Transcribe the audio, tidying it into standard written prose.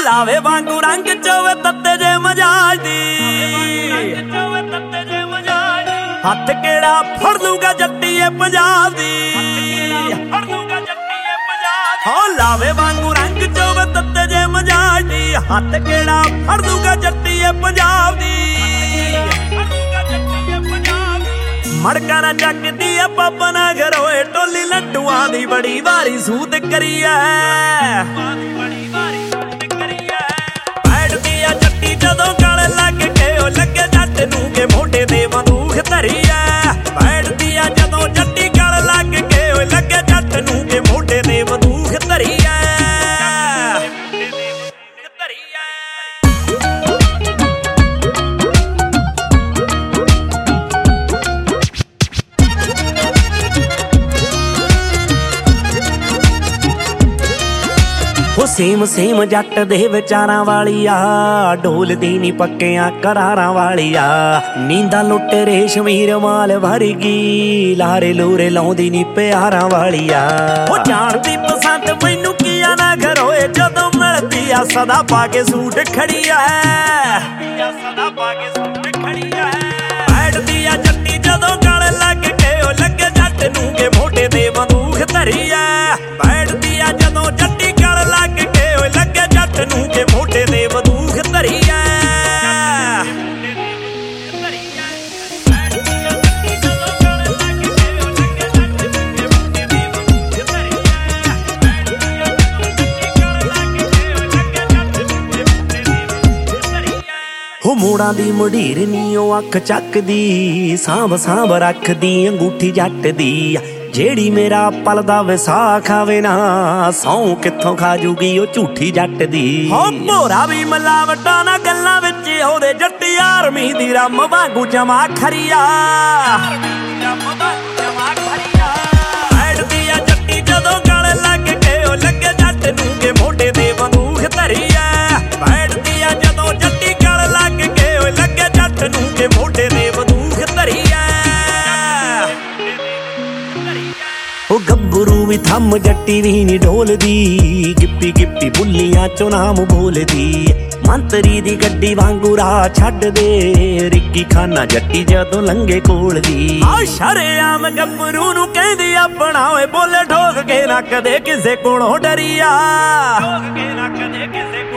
ਲਾਵੇ ਵਾਂਗੂ ਰੰਗ ਚੋਵੇ ਤੱਤੇ ਜੇ ਮਜਾਜ ਦੀ ਹੱਥ ਕਿਹੜਾ ਫੜ ਲੂਗਾ ਜੱਟੀਏ ਪੰਜਾਬ ਦੀ ਹੋ ਲਾਵੇ ਵਾਂਗੂ ਰੰਗ ਚੋਵੇ ਤੱਤੇ ਜੇ ਮਜਾਜ ਦੀ ਹੱਥ ਕਿਹੜਾ ਫੜ ਲੂਗਾ ਜੱਟੀਏ ਪੰਜਾਬ ਦੀ ਮੜਕਾ ਨਾ ਚੱਕਦੀ ਆ ਪਾਪਾ ਨਾ ਘਰੋਏ ਟੋਲੀ ਲੱਡੂਆਂ ਦੀ ਬੜੀ ਵਾਰੀ ਸੂਤ ਕਰੀ ਐ ਬੈਠਦੀ ਆ ਜੱਟੀ ਜਦੋਂ ਗਲ ਲੱਗ ਕੇ ਉਹ ਲੱਗੇ ਜੱਟ ਨੂੰ ਕੇ ਮੋਢੇ ਤੇ ਬੰਦੂਕ ਧਰੀ ਐ ਬੈਠਦੀ ਆ ਜਦੋਂ ਜੱਟੀ ਗਲ ਲੱਗ ਕੇ ਉਹ ਲੱਗੇ ਜੱਟ ਨੂੰ ਕੇ ਮੋਢੇ ਤੇ ਬੰਦੂਕ ਧਰੀ ਐ ਸੇਮ ਸੇਮ ਜੱਟ ਦੇ ਵਿਚਾਰਾਂ ਵਾਲੀ ਆ ਢੋਲਦੀ ਨੀ ਪੱਕਿਆਂ ਕਰਾਰਾਂ ਵਾਲੀ ਆ ਨੀਂਦਾਂ ਲੁੱਟ ਰੇਸ਼ਮੀਰ ਮਾਲ ਵਰਗੀ ਲਾਰੇ ਲੂਰੇ ਲਾਉਂਦੀ ਨੀ ਪਿਆਰਾਂ ਵਾਲੀ ਆ ਉਹ ਜਾਣਦੀ ਪਸੰਦ ਮੈਨੂੰ ਕੀ ਆ ਨਾ ਘਰੋਏ ਜਦੋਂ ਮਿਲਦੀ ਆ ਸਦਾ ਪਾ ਕੇ ਸੂਟ ਖੜੀ ਆ ਸਦਾ ਪਾ ਕੇ ਸੂਟ ਖੜੀ ਆ ਬੈਠਦੀ ਆ ਜੱਟੀ ਜਦੋਂ ਗਲ ਲੱਗ ਕੇ ਉਹ ਲੱਗੇ ਜੱਟ ਨੂੰ ਕੇ ਮੋਢੇ ਤੇ ਬੰਦੂਕ ਧਰੀ ਆ ਬੈਠਦੀ ਆ ਜਦੋਂ ਜੱਟੀ ਗਲ ਲੱਗ ਕੇ ਉਹ ਲੱਗੇ ਜੱਟ ਨੂੰ ਕੇ ਮੋਢੇ ਤੇ ਬੰਦੂਕ ਧਰੀ ਆ ਹੋ ਮੋੜਾਂ ਦੀ ਮੁਢੀਰ ਨੀ ਉਹ ਅੱਖ ਚੱਕਦੀ ਸਾਂਭ ਸਾਂਭ ਰੱਖਦੀ ਅੰਗੂਠੀ ਜੱਟ ਦੀ ਜਿਹੜੀ ਮੇਰਾ ਪਲਦਾ ਵਿਸਾਖ ਖਾਵੇ ਨਾ ਸੌਂ ਕਿੱਥੋਂ ਖਾ ਜੂਗੀ ਉਹ ਝੂਠੀ ਜੱਟ ਦੀ ਹੋ ਭੋਰਾ ਵੀ ਮਿਲਾਵਟਾਂ ਨਾ ਗੱਲਾਂ ਵਿੱਚ ਉਹਦੇ ਜੱਟੀ ਆਰਮੀ ਦੀ ਰੰਮ ਵਾਂਗੂ ਜਮਾ ਖਰੀਆ ਬੈਠਦੀ ਆ ਜੱਟੀ ਜਦੋਂ ਗਲ ਲੱਗ ਕੇ ਉਹ ਲੱਗੇ ਜੱਟ ਨੂੰ ਕੇ ਮੋਢੇ ਤੇ ਬੰਦੂਕ ਧਰੀ ਆ ਬੈਠਦੀ ਆ ਜਦੋਂ ਜੱਟੀ ਗਲ ਲੱਗ ਕੇ ਉਹ ਲੱਗੇ ਜੱਟ ਨੂੰ ਕੇ ਮੋਢੇ ਤੇ ਬੰਦੂਕ ਧਰੀ ਆ ਉਹ ਗੱਭਰੂ ਵੀ ਥੰਮ ਜੱਟੀ ਵੀ ਨੀ ਢੋਲਦੀ ਗਿੱਪੀ ਗਿੱਪੀ ਬੁੱਲੀਆਂ ਚੋਂ ਨਾਮ ਬੋਲਦੀ ਮੰਤਰੀ ਦੀ ਗੱਡੀ ਵਾਂਗੂ ਰਾਹ ਛੱਡ ਦੇ ਰਿੱਕੀ ਖਾਨਾ ਜੱਟੀ ਜਦੋਂ ਲੰਘੇ ਕੋਲ ਦੀ ਆ ਸ਼ਰੇਆਮ ਗੱਭਰੂ ਨੂੰ ਕਹਿੰਦੀ ਆਪਣਾ ਓਏ ਬੋਲੇ ਠੋਕ ਕੇ ਨਾ ਕਦੇ ਕਿਸੇ ਕੋਲੋਂ ਡਰੀਆ ਠੋਕ ਕੇ ਨਾ ਕਦੇ ਕਿਸੇ